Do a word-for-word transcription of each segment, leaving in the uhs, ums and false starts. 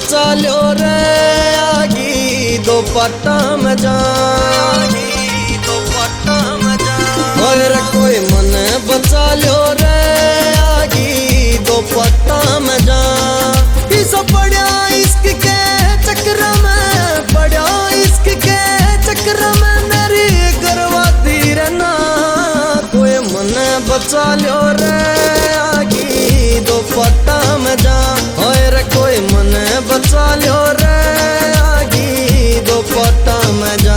बचा लो रे आगी दो पट्टा में जा और कोई मन बचा लो रे आगी दो पट्टा में जा। इस पड़ा इश्क के चक्र में पड़ा इश्क के चक्र में मेरी गरवाती रहना। कोई मन बचा लो रे आगी दो पट्टा में जा और कोई मन बचा लो रे आगी दो पट्टा में जा।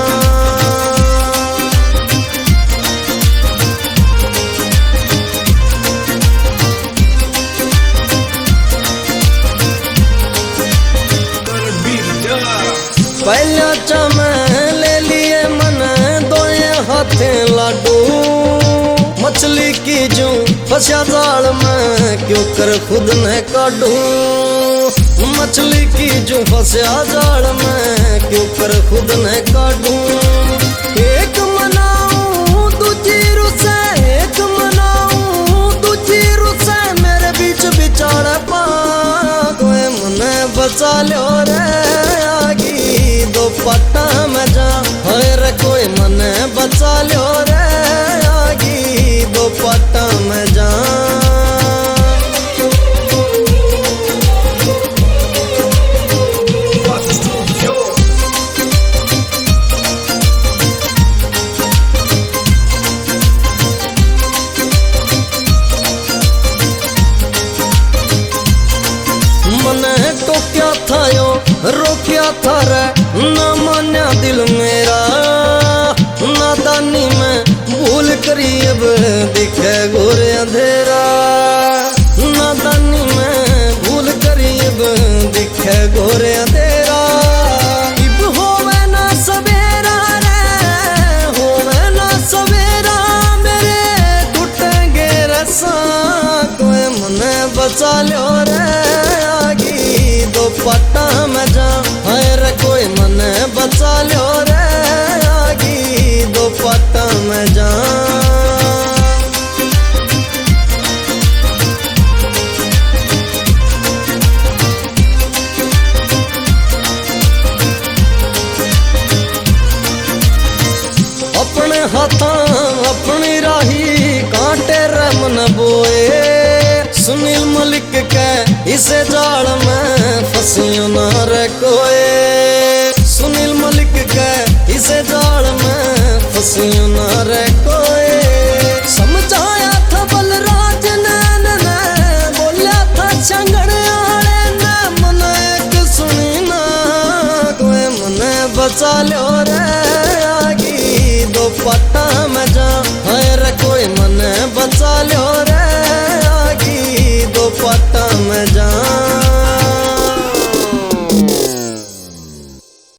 पहला चम ले लिए मन दोए हाथे लाडू मछली की जू फंसा जाल में क्यों कर खुद न काटू। मछली की जू फंसा जाल में क्यों कर खुद न काटू। एक मनाऊं दूजी रुसे एक मनाऊं दूजी रुसे मेरे बीच बिचार पा। कोई मन बचा लो रे आगी दो पट्टा में जा और कोई मन बचा लो रे आगी दो पट्टा में जा। मन तो क्या था यो रोकिया था रे न मान्या दिल मेरा। नादानी में भूल करी अब दिखे घोर अंधेरा। नादानी में भूल करी अब दिखे घोर अंधेरा। इब होवे ना सवेरा रे होवे ना सवेरा मेरे टूटेंगे रसा। कोई मन बचा लो रे आगी दो पट्टा में जा और कोई मन बचा लो रे आगी दो पट्टा में जा। अपने हाथा अपनी राही कांटे रे मन बोए। सुनील मलिक के इसे जाल में फंसियो ना रे कोई। सुनील मलिक के इसे जाल में फंसियो ना रे कोई। समझाया था बलराज ने ने बोला था छंगड़ आले ने मन एक सुनी ना। कोई मन बचा लो रे आगी दो पट्टा में जा और कोई मन बचा लो रे